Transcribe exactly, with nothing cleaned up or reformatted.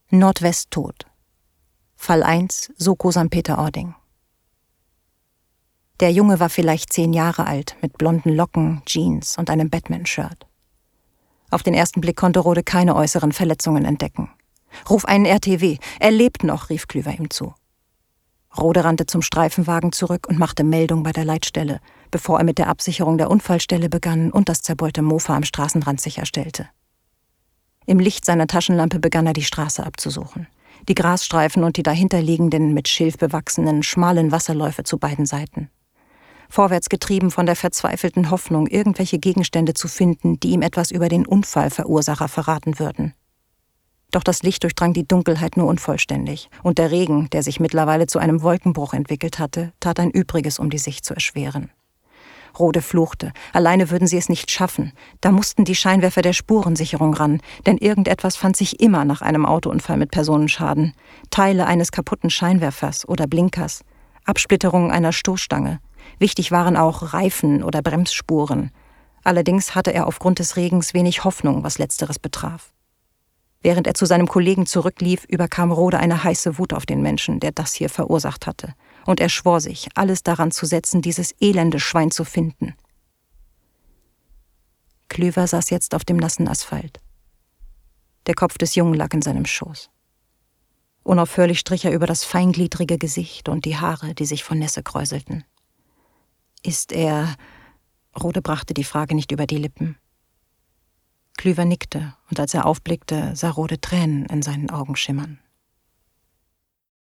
Nordwesttod. Fall eins, Soko Sankt Peter-Ording. Der Junge war vielleicht zehn Jahre alt, mit blonden Locken, Jeans und einem Batman-Shirt. Auf den ersten Blick konnte Rode keine äußeren Verletzungen entdecken. »Ruf einen R T W, er lebt noch«, rief Klüver ihm zu. Rode rannte zum Streifenwagen zurück und machte Meldung bei der Leitstelle, bevor er mit der Absicherung der Unfallstelle begann und das zerbeute Mofa am Straßenrand sicherstellte. Im Licht seiner Taschenlampe begann er die Straße abzusuchen. Die Grasstreifen und die dahinterliegenden, mit Schilf bewachsenen, schmalen Wasserläufe zu beiden Seiten. Vorwärts getrieben von der verzweifelten Hoffnung, irgendwelche Gegenstände zu finden, die ihm etwas über den Unfallverursacher verraten würden. Doch das Licht durchdrang die Dunkelheit nur unvollständig, und der Regen, der sich mittlerweile zu einem Wolkenbruch entwickelt hatte, tat ein Übriges, um die Sicht zu erschweren. Rode fluchte, alleine würden sie es nicht schaffen. Da mussten die Scheinwerfer der Spurensicherung ran, denn irgendetwas fand sich immer nach einem Autounfall mit Personenschaden. Teile eines kaputten Scheinwerfers oder Blinkers, Absplitterungen einer Stoßstange. Wichtig waren auch Reifen oder Bremsspuren. Allerdings hatte er aufgrund des Regens wenig Hoffnung, was Letzteres betraf. Während er zu seinem Kollegen zurücklief, überkam Rode eine heiße Wut auf den Menschen, der das hier verursacht hatte. Und er schwor sich, alles daran zu setzen, dieses elende Schwein zu finden. Klüver saß jetzt auf dem nassen Asphalt. Der Kopf des Jungen lag in seinem Schoß. Unaufhörlich strich er über das feingliedrige Gesicht und die Haare, die sich von Nässe kräuselten. »Ist er...« Rode brachte die Frage nicht über die Lippen. Klüver nickte, und als er aufblickte, sah Rode Tränen in seinen Augen schimmern.